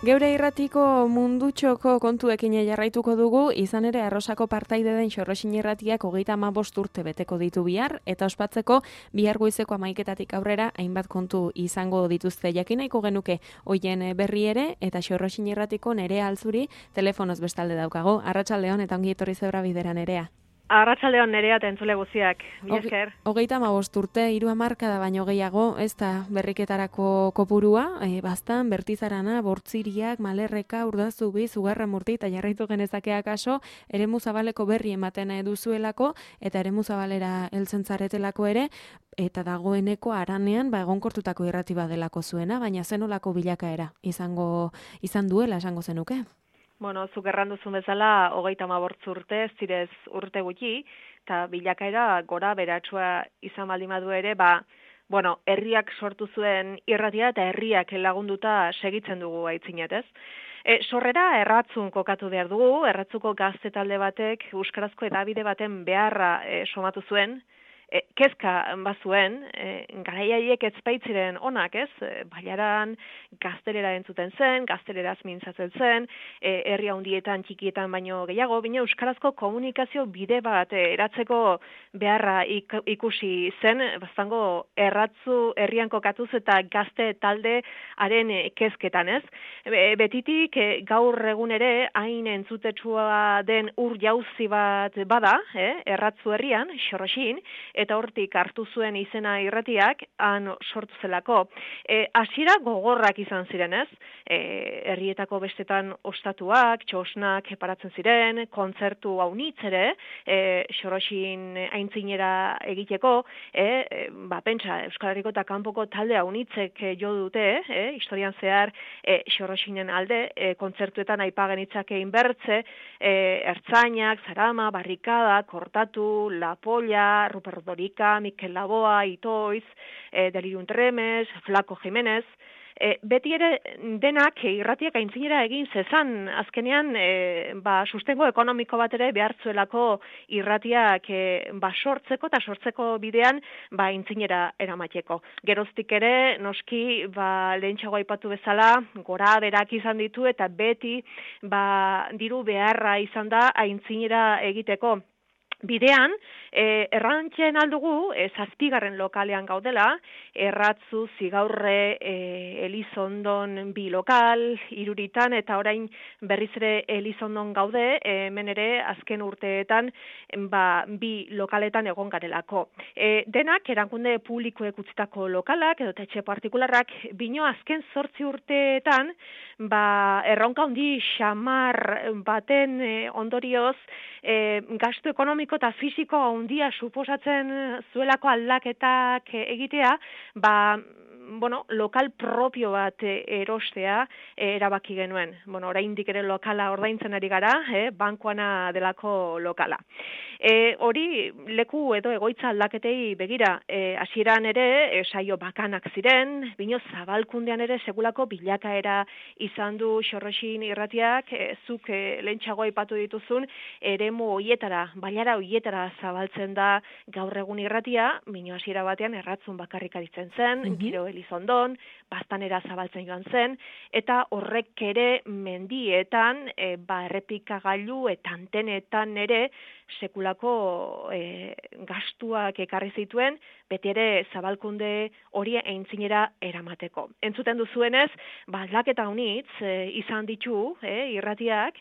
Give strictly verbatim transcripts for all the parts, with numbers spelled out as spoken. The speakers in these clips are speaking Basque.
Geure irratiko mundutxoko kontuekin jarraituko dugu, izan ere Arrosako partaide den Xorroxin irratiak hogeita hamabost urte beteko ditu bihar, eta ospatzeko bihar goizeko hamaiketatik aurrera hainbat kontu izango dituzte. Jakin nahiko genuke hoien berri ere, eta Xorroxin irratiko Nerea Altzuri telefonoz bestalde daukago. Arratsaldeon eta ongi etorri zeura bidera, Nerea. Arratsaldeon Nerea eta entzule guztiak. Mila esker. Hogeita hamabost urte, hiru hamarkada baino gehiago, ez da berriketarako kopurua, e, baztan, bertizarana, bortziriak, malerreka, urdazubi, zugarramurti eta jarraitu genezake akaso, eremu zabaleko berri ematen duzuelako, eta eremu zabalera heltzen zaretelako ere, eta dagoeneko aranean ba egonkortutako irrati badelako zuena, baina zenolako bilakaera izango izan duela esango zenuke. Bueno, zuk erranduzun bezala, hogeita hamabost urte, ez direz urte gutxi, eta bilakaera gora beratsua izan baldin badu ere, ba, bueno, herriak sortu zuen irratia eta herriak lagunduta segitzen dugu aitzinet, ez? E, sorrera erratzun kokatu behar dugu, erratzuko gazte talde batek, euskarazko edabide baten beharra e, somatu zuen, E, kezka bazuen, e, garaiaiek ez baitziren onak, ez? E, baiaran gaztelera entzuten zen, gazteleraz mintzatzen zen, e, herri handietan txikietan baino gehiago, bine euskarazko komunikazio bide bat e, eratzeko beharra ik, ikusi zen, baztango erratzu herrian kokatuz eta gazte talde haren e, kezketan, ez? E, betitik e, gaur egun ere hain entzutetsua den ur jauzi bat bada, eh? Erratzu herrian, Xorroxin, eta hortik hartu zuen izena irratiak, han sortu zelako. E, hasiera gogorrak izan ziren, ez? E, herrietako bestetan ostatuak, txosnak paratzen ziren, kontzertu haunitz ere, e, Xorroxin aintzinera egiteko, e, e, ba, pentsa, Euskal Herriko eta kanpoko talde haunitzek jo dute, e, historian zehar, e, Xorroxinen alde, e, kontzertuetan aipagen itzake inbertze, e, ertzainak, zarama, barrikada, kortatu, la polla, Ruper Dorika, Mikel Laboa, Itoiz, e, Delirium Tremens, Flaco Jimenez, e, beti ere denak irratiak aintzinera egin zezan, azkenean e, ba, sustengo ekonomiko bat ere behartzuelako irratiak e, ba, sortzeko eta sortzeko bidean ba, aintzinera eramateko. Geroztik ere, noski, ba, lehentxago aipatu bezala, gora berak izan ditu eta beti ba, diru beharra izan da aintzinera egiteko. Bidean, eh, errantzen aldugu, eh, zazpigarren lokalean gaudela, erratzu, zigaurre, eh, Elizondon bi lokal, iruritan, eta orain berriz ere Elizondon gaude, eh, hemen ere azken urteetan ba, bi lokaletan egon garelako. Eh, denak, erakunde publikoek utzitako lokalak, edo etxe partikularrak, bino azken zortzi urteetan, ba, erronka handi xamar baten eh, ondorioz, eh, gastu ekonomiko eta fisiko handia suposatzen zuelako aldaketak egitea, ba, bueno, lokal propio bat erostea erabaki genuen. Bueno, oraindik ere lokala ordaintzen ari gara, eh, bankuana delako lokala. E, hori leku edo egoitza aldaketei begira, e, hasieran ere e, saio bakanak ziren, bino zabalkundean ere segulako bilakaera izan du Xorroxin irratiak, e, zuk e, lehentxago aipatu dituzun, eremu hoietara, bailara hoietara zabaltzen da gaur egun irratia, bino hasiera batean erratzun bakarrik aritzen zen, mm-hmm. Giro Elizondon, Baztanera zabaltzen joan zen, eta horrek ere mendietan, e, ba, errepikagailu eta antenetan ere sekulako e, gastuak ekarri zituen, beti ere zabalkunde hori aintzinera eramateko. Entzuten duzuenez, ba, aldaketa honitz e, izan ditu e, irratiak,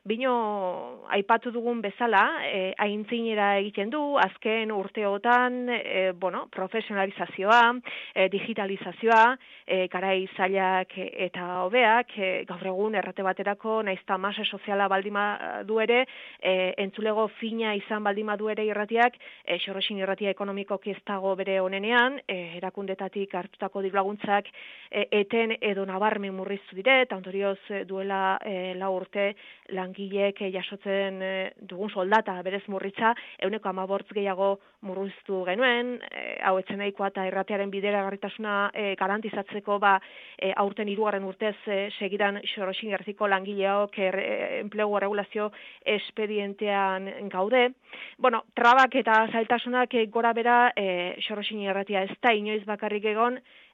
bino aipatu dugun bezala, e, aintzinera egiten du, azken urteotan, e, bueno, profesionalizazioa, e, digitalizazioa, e, garai zailak eta hobeak, e, gaur egun errate baterako, naizta mase soziala baldima du ere, e, entzulego fina izan baldima du ere irratiak, e, Xorroxin irratia ekonomikoki ez dago bere onenean, e, erakundetatik hartutako dirulaguntzak e, eten edo nabarmen murriztu dire, eta ondorioz duela e, lau urte langileek jasotzen e, dugun soldata berez murritza, euneko hamabortz gehiago murriztu genuen, e, hau etzen nahikoa eta irratiaren bideragarritasuna e, garantizatzeko ba, e, aurten hirugarren urtez e, segidan Xorroxin irratiko langileok e, enplegu erregulazio espedientean gaude. Bueno, trabak eta zailtasunak e, gora bera e, Xorroxin irratia ez da inoiz bakarrik egon,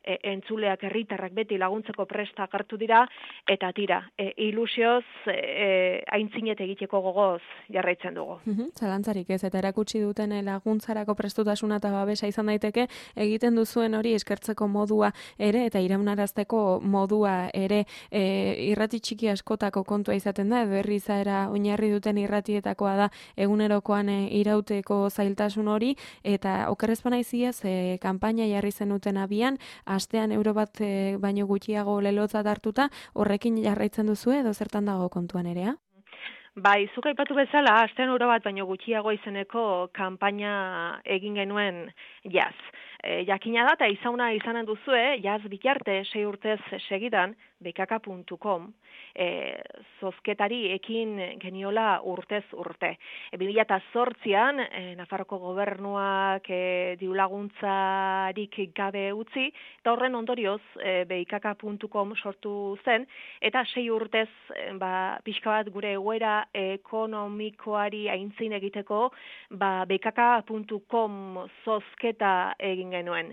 e, entzuleak herritarrak beti laguntzeko presta agertu dira, eta tira, e, ilusioz e, aintzinet egiteko gogoz jarraitzen dugu. Zalantzarik ez, eta erakutsi duten laguntzarako prestutasuna eta babesa izan daiteke, egiten duzuen hori eskertzeko modua ere, eta iraunarazteko modua ere, e, irrati txiki askotako kontua izaten da, edo herri izaera oinarri duten irratietakoa da egunerokoan e, irauteko zailtasun hori, eta okerrezpana iziaz, e, kanpaina jarri zenuten abian, astean euro bat e, baino gutxiago lelotzat hartuta, horrekin jarraitzen duzu edo zertan dago kontuan erea? Bai, zuk aipatu bezala, astean euro bat baino gutxiago izeneko kanpaina egin genuen jaz. E, jakina da, eta izauna izanen duzue, jaz bitarte, sei urtez segidan, bekaka puntu com, e, zozketari ekin geniola urtez urte. E, bi mila zortzian, e, Nafarroko gobernuak e, diulaguntzarik gabe utzi, eta horren ondorioz, e, bekaka puntu com sortu zen, eta sei urtez, e, ba, pixka bat gure egoera ekonomikoari aintzin egiteko, ba, bekaka puntu com zozketa egin genuen.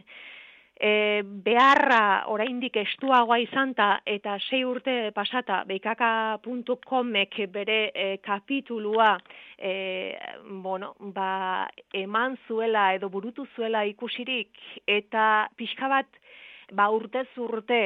E, beharra oraindik estuagoa izanta eta sei urte pasata bekaka puntu comek bere e, kapitulua e, bueno, ba, eman zuela edo burutu zuela ikusirik eta pixka bat ba, urtez urte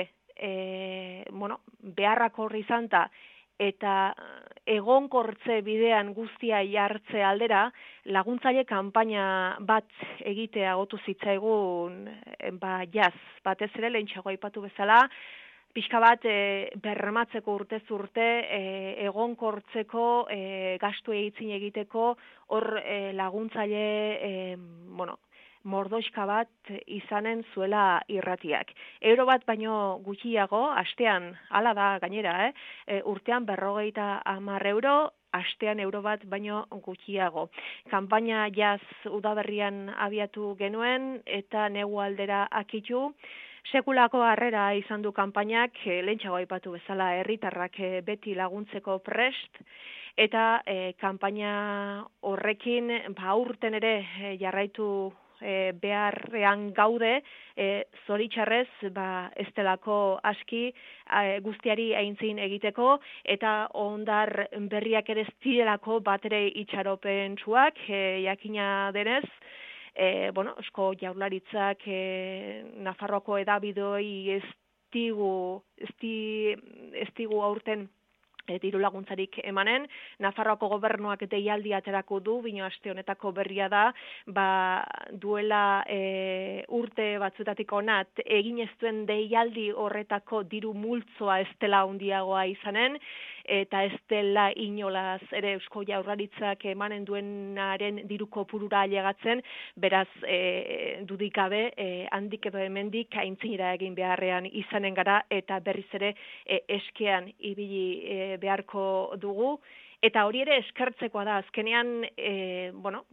e, bueno, beharrak horri izanta eta egonkortze bidean guztia jartze aldera, laguntzaile kanpaina bat egitea agotu zitzaigun ba, jaz, batez ere lehentxeago aipatu bezala, pixka bat e, berrematzeko urtez urte, e, egonkortzeko, e, gastu egitzin egiteko, hor e, laguntzaile, e, bueno, mordoxka bat izanen zuela irratiak. Euro bat baino gutxiago, astean, hala da gainera, eh? E, urtean berrogeita hamar euro, astean euro bat baino gutxiago. Kanpaina jaz udaberrian abiatu genuen eta negu aldera akitu. Sekulako harrera izan du kanpainak, e, lehentxago aipatu bezala herritarrak e, beti laguntzeko prest, eta e, kanpaina horrekin ba, aurten ere e, jarraitu E, beharrean gaude, e, zoritxarrez ba, ez delako aski e, guztiari aintzin egiteko, eta ondar berriak ere zirelako batere itxaropen txuak, e, jakina denez, e, bueno, esko jaurlaritzak e, Nafarroako edabidoi ez digu, ez di, ez digu aurten E, diru laguntzarik emanen, Nafarroako gobernuak deialdi aterako du, bino aste honetako berria da, ba, duela e, urte batzuetatik onat, egin ez duen deialdi horretako diru multzoa ez dela handiagoa izanen, eta ez dela inolaz ere Eusko Jaurlaritzak emanen duenaren diru kopurura ailegatzen, beraz e, dudik gabe e, handik edo hemendik aintzinera egin beharrean izanen gara, eta berriz ere e, eskean ibili e, beharko dugu, eta hori ere eskertzekoa da, azkenean, e, bueno,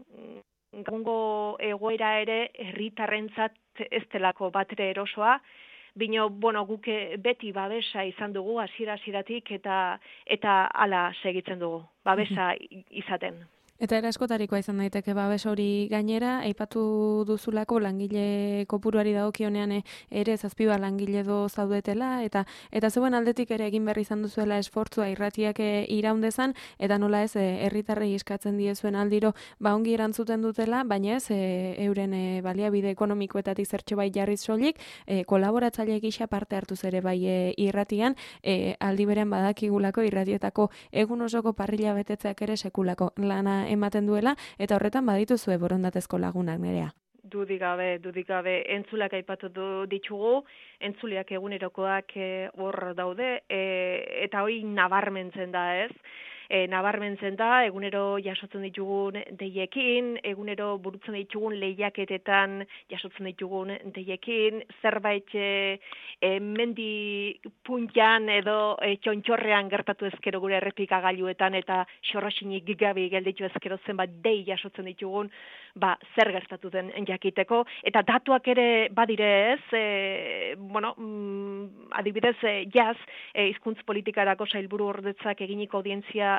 gaungo egoera ere herritarrentzat ez delako batere erosoa, bino, bueno, guk beti babesa izan dugu hasiera-hasieratik eta eta hala segitzen dugu, babesa izaten. Eta era askotarikoa izan daiteke babes hori gainera, aipatu duzulako langile kopuruari dagokionean ere zazpiba langile do zaudetela, eta eta zeuen aldetik ere egin berri izan duzuela esfortzua irratiak iraundezan, eta nola ez herritarrei eskatzen diezuen aldiro ba ongi erantzuten dutela, baina ez e, euren e, baliabide ekonomikoetatik zertxo bai jarriz soilik, e, kolaboratzaile gisa parte hartuz ere bai e, irratian, e, aldi beren badakigulako irratietako egun osoko parrilla betetzeak ere sekulako lana ematen duela, eta horretan badituzue borondatezko lagunak nerea. Dudik gabe, dudik gabe, entzuleak aipatu du ditugu, entzuleak egunerokoak hor e, daude, e, eta hori nabarmentzen da ez, e, nabarmentzen da, egunero jasotzen ditugun deiekin, egunero burutzen ditugun lehiaketetan jasotzen ditugun deiekin, zerbait e, e, mendi puntian edo e, txontxorrean gertatu ezkero gure errepikagailuetan eta xorrosinik gabe gelditu ezkero zenbat dei jasotzen ditugun, ba, zer gertatu den jakiteko, eta datuak ere badire ez, e, bueno, mm, adibidez, e, jaz, e, hizkuntz politikarako sailburu ordetzak eginiko audientzia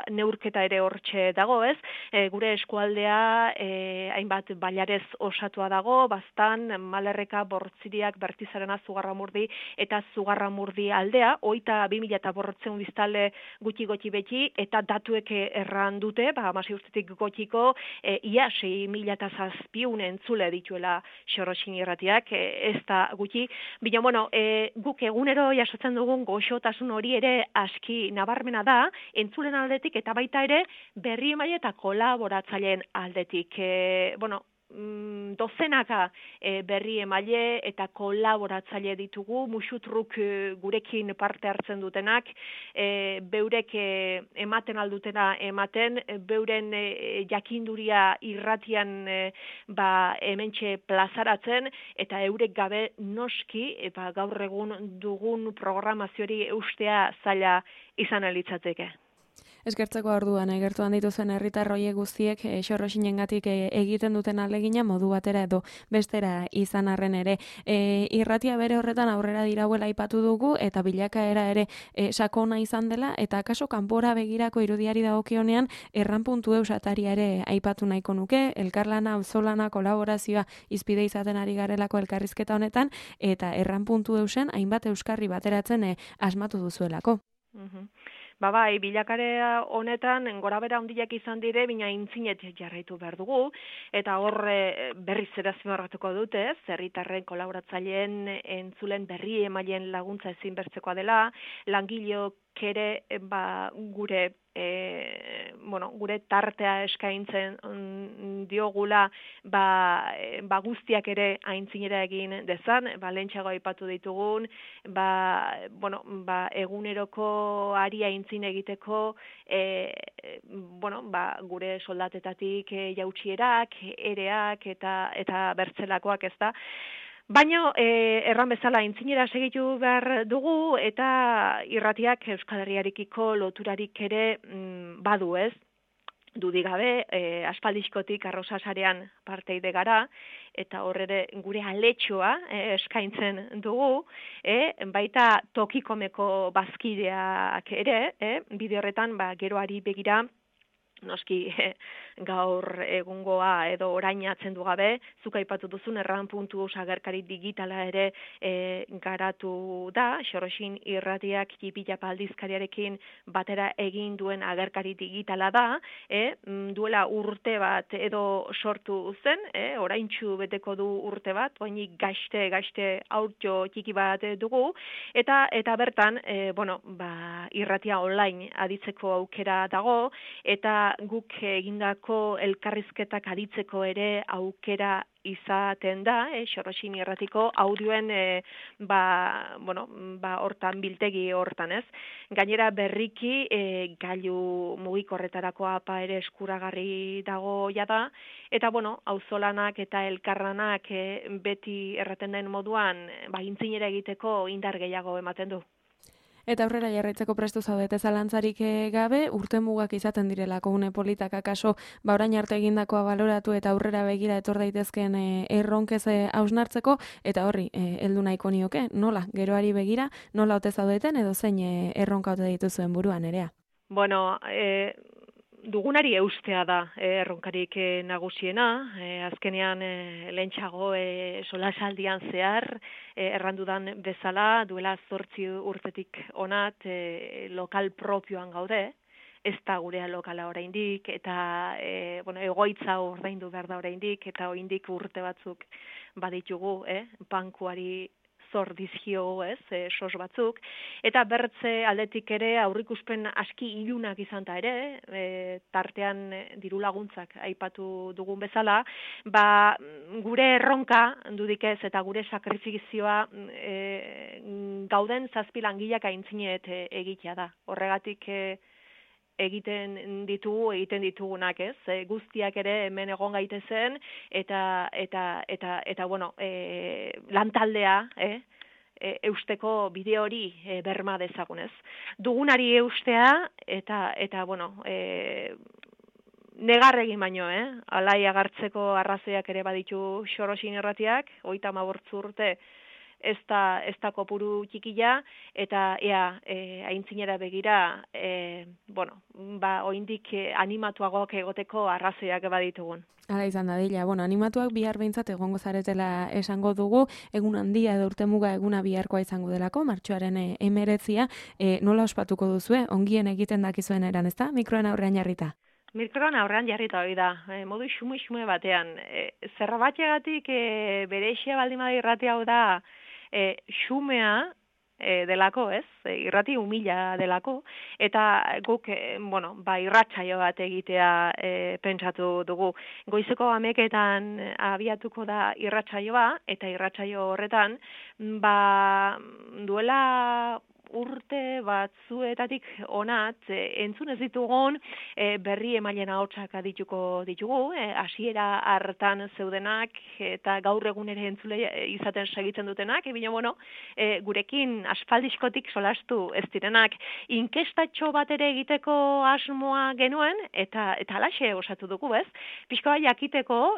neurketa ere hortxe dago, ez? E, gure eskualdea e, hainbat bailarez osatua dago, baztan, Malerreka, Bortziriak, Bertizarana, Zugarramurdi eta Zugarramurdi aldea, hogeita bi mila eta bortzeun biztale gutxi gutxi beti, eta datuek erran dute, ba, hamasei urtetik gutxiko, e, ia sei mila eta zazpiun entzule dituela Xoroxin irratiak, e, ez da gutxi. Bina, bueno, e, guk egunero jasotzen dugun goxotasun hori ere aski nabarmena da, entzulen aldetik eta baita ere berri emaile eta kolaboratzaileen aldetik. E, bueno, dozenaka e, berri emaile eta kolaboratzaile ditugu, musutruk e, gurekin parte hartzen dutenak, e, beurek e, ematen aldutena ematen, e, beuren e, jakinduria irratian e, ba, hementxe plazaratzen, eta eurek gabe noski, e, ba, gaur egun dugun programazioari eustea zaila izan alitzateke. Eskertzeko orduan, egertuan dituzen herritar horiek guztiek e, Xoroxinengatik e, egiten duten alegina modu batera edo bestera izan arren ere. E, irratia bere horretan aurrera dirauela aipatu dugu eta bilakaera ere e, sakona izan dela eta akaso kanpora begirako irudiari dagokionean erran puntu eusataria ere aipatu nahiko nuke, elkarlana, auzolana, kolaborazioa izpide izaten ari garelako elkarrizketa honetan eta erran puntu eusen hainbat euskarri bateratzen e, asmatu duzuelako. Mhm. Ba bai, bilakarea honetan gorabera handiak izan dire, bina intzinet jarraitu behar dugu, eta hor berriz ere azpimarratuko dute, herritarren kolaboratzaileen entzulen berri emaileen laguntza ezinbertzekoa dela, langileok ere ba, gure e, bueno, gure tartea eskaintzen mm, diogula ba, ba guztiak ere aintzinera egin dezan, ba lentsago aipatu ditugun, ba, bueno, ba eguneroko ari aintzin egiteko e, bueno, ba, gure soldatetatik e, jautsierak, ereak eta eta bertzelakoak, ez da. Baina, eh, erran bezala, intzinera segitu behar dugu eta irratiak Euskal Herriarekiko loturarik ere mm, badu, ez? Dudigabe, eh, aspaldizkotik arrosasarean parteide gara, eta horre gure aletxoa eh, eskaintzen dugu, eh, baita tokikomeko bazkideak ere, eh, bide horretan, ba, geroari begira, noski eh, gaur egungoa edo orainatzen du gabe, zuk aipatu duzun erran puntu agerkari digitala ere e, garatu da, Xoroxin irratiak Jipilapa aldizkariarekin batera egin duen agerkari digitala da, e, duela urte bat edo sortu zen, e, oraintsu beteko du urte bat, oinik gaizte, gaizte aurtxo txiki bat dugu, eta eta bertan, e, bueno, ba, irratia online aditzeko aukera dago, eta guk egindako elkarrizketak aditzeko ere aukera izaten da, eh, Xoroxin irratiko audioen e, ba, bueno, ba, hortan biltegi hortan, ez? Gainera berriki e, gailu mugikorretarako apa ere eskuragarri dago jada, eta bueno, auzolanak eta elkarranak e, beti erraten den moduan, ba, intzinera egiteko indar gehiago ematen du. Eta aurrera jarraitzeko prestu zaudete zalantzarik gabe, urte mugak izaten direlako une politak akaso, ba orain arte egindakoa baloratu eta aurrera begira etor daitezkeen e, erronkez hausnartzeko, eta horri, e, heldu nahiko nioke, nola, geroari begira, nola ote zaudeten edo zein e, erronka ote dituzuen buruan erea? Bueno, e, dugunari eustea da e, erronkarik e, nagusiena, e, azkenean e, lehentxago e, solasaldian zehar, e, errandudan bezala, duela zortzi urtetik onat e, lokal propioan gaude, ez da gurea lokala oraindik, eta e, bueno, egoitza ordaindu behar da oraindik, eta oraindik urte batzuk baditugu, eh, bankuari zor dizkio, ez, e, sos batzuk, eta bertze aldetik ere aurrikuspen aski ilunak izan da ere, e, tartean diru laguntzak aipatu dugun bezala, ba, gure erronka dudik ez, eta gure sakrifizioa e, gauden zazpi langileak aintzinet e, egitea da. Horregatik e, egiten ditugu, egiten ditugunak, ez? E, guztiak ere hemen egon gaitezen eta eta eta eta bueno, e, lantaldea, eh? E, eusteko bide hori e, berma dezagunez. Dugunari eustea eta eta bueno, e, negar egin baino, eh? Alai agartzeko arrazoiak ere baditu Xoroxin irratiak, hogeita hamabost urte ez da, ez da kopuru txikila, eta ea, e, aintzinera begira, e, bueno, ba, oindik animatuagoak egoteko arrazoiak baditugun. Hala izan da dila, bueno, animatuak bihar behintzat egongo zaretela esango dugu, egun handia edo urtemuga eguna biharkoa izango delako, martxoaren emeretzia, e, nola ospatuko duzue, ongien egiten dakizuen eran, ezta? Mikroen aurrean jarrita. Mikroan aurrean jarrita hori da, e, modu xume-xume batean. E, zerra batxegatik e, bere eixia baldin bada irrati hau da e, xumea, E, delako, ez? E, irrati humila delako, eta guk, e, bueno, ba, irratsaio bat egitea e, pentsatu dugu. Goizeko hameketan abiatuko da irratsaioa, eta irratsaio horretan, ba, duela urte batzuetatik onat, e, entzun ez ditugun e, berri emailen ahotsak adituko ditugu, hasiera e, hartan zeudenak eta gaur egun ere entzule izaten segitzen dutenak, ebina, bueno, e, gurekin aspaldiskotik solastu ez direnak, inkestatxo bat ere egiteko asmoa genuen, eta eta alaxe osatu dugu, ez? Pixkoa jakiteko,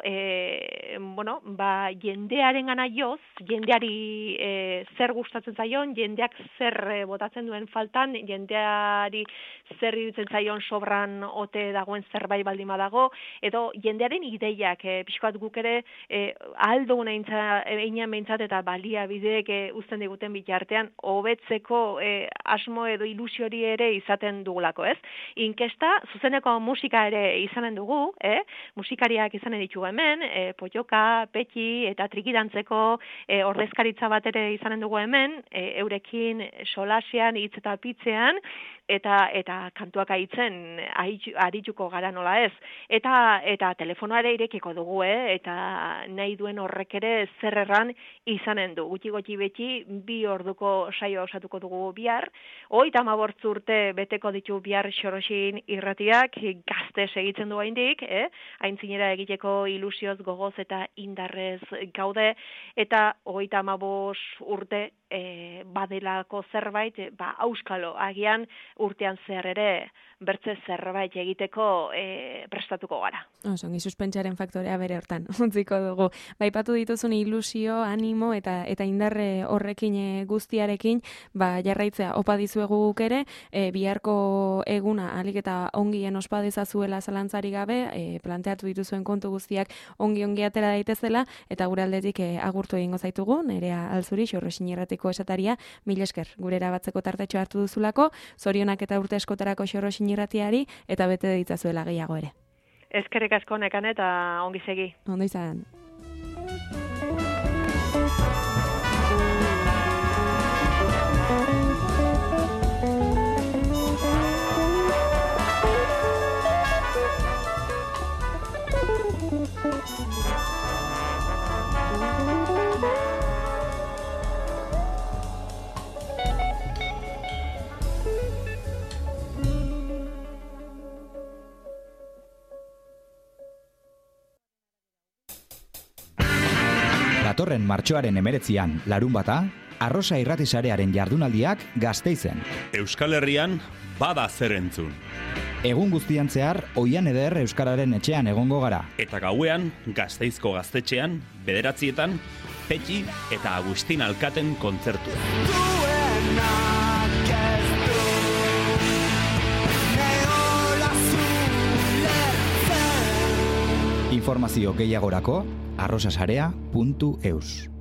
e, bueno, ba, jendearen gana joz, jendeari e, zer gustatzen zaion, jendeak zer e, botatzen duen faltan, jendeari zer iruditzen zaion sobran ote dagoen zerbait baldin badago, edo jendearen ideiak, e, pixkoat guk ere e, aldo einan behintzat eta baliabideek e, uzten diguten bitartean, hobetzeko e, asmo edo ilusiori ere izaten dugulako, ez? Inkesta, zuzeneko musika ere izanen dugu, eh? Musikariak izanen ditugu hemen, e, Poioka, Peti eta Trikidantzeko e, ordezkaritza bat ere izanen dugu hemen, e, eurekin solasean, hitz eta pitzean, eta eta kantuak aitzen arituko gara nola ez. Eta eta telefonoa ere irekiko dugu, eh? Eta nahi duen horrek ere zer erran izanen du. Gutxi gutxi beti bi orduko saio osatuko dugu bihar. Hogeita hamabost urte beteko ditu bihar Xoroxin irratiak, gazte segitzen du oraindik, eh? Aintzinera egiteko ilusioz, gogoz eta indarrez gaude, eta hogeita hamabost urte E, badelako zerbait, ba, auskalo, agian urtean zehar ere bertze zerbait egiteko e, prestatuko gara. Osongi, suspentsaren faktorea bere hortan, utziko dugu. Baipatu dituzun ilusio, animo eta eta indarre horrekin e, guztiarekin, ba, jarraitzea opa dizuegu guk ere, e, biharko eguna alik eta ongien ospa dezazuela zalantzari gabe, e, planteatu dituzuen kontu guztiak ongi-ongi atera daitezela, eta gure aldetik e, agurtu egingo zaitugu, Nerea Alzuri, Xorroxin irratiko esataria, mil esker, gure erabatzeko tartetxo hartu duzulako, zorionak eta urte eskotarako Xorroxin irratiari, eta bete ditzazuela gehiago ere. Eskerrik asko Nekane eta ongi segi. Ondo izan. Datorren martxoaren emeretzian, larun bata, Arrosa irratisarearen jardunaldiak Gasteizen. Euskal Herrian bada zer entzun. Egun guztian zehar, Oian Eder Euskararen etxean egongo gara. Eta gauean, Gasteizko gaztetxean, bederatzietan, Petxi eta Agustin Alkaten kontzertua. Informazio gehiagorako arrosasarea puntu eus.